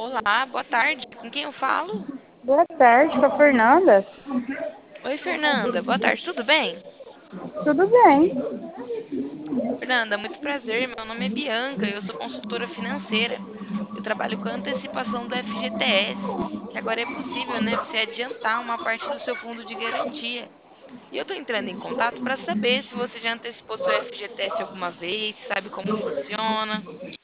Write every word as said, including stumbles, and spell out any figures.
Olá, boa tarde. Com quem eu falo? Boa tarde, com a Fernanda. Oi, Fernanda. Boa tarde, tudo bem? Tudo bem? Fernanda, muito prazer. Meu nome é Bianca e eu sou consultora financeira. Eu trabalho com a antecipação do F G T S, que agora é possível, né, você adiantar uma parte do seu fundo de garantia. E eu estou entrando em contato para saber se você já antecipou seu F G T S alguma vez, se sabe como funciona.